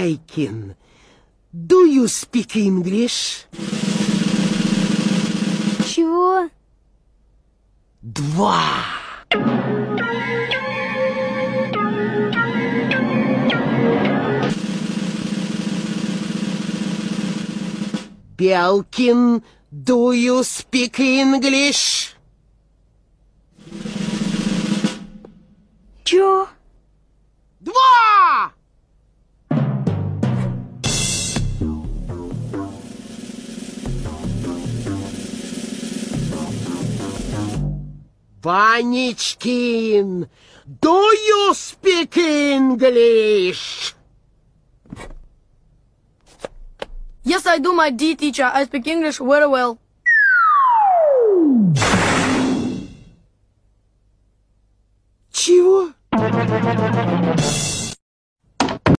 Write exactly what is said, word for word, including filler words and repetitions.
Айкин, do you speak English? Чего? Два. Белкин, do you speak English? Чё? Два! Ванечкин, do you speak English? Yes, I do, my dear teacher. I speak English very well.